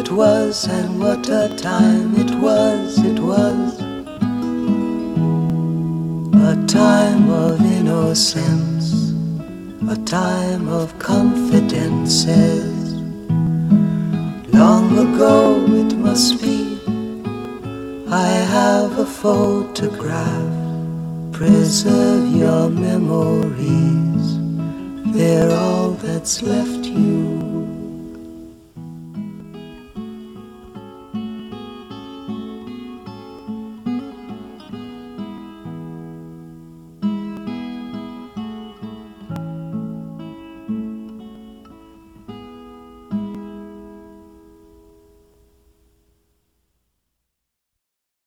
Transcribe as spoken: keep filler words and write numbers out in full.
it was, and what a time it was, it was. A time of innocence, a time of confidences. Long ago it must be, I have a photograph. Preserve your memories, they're all that's left you.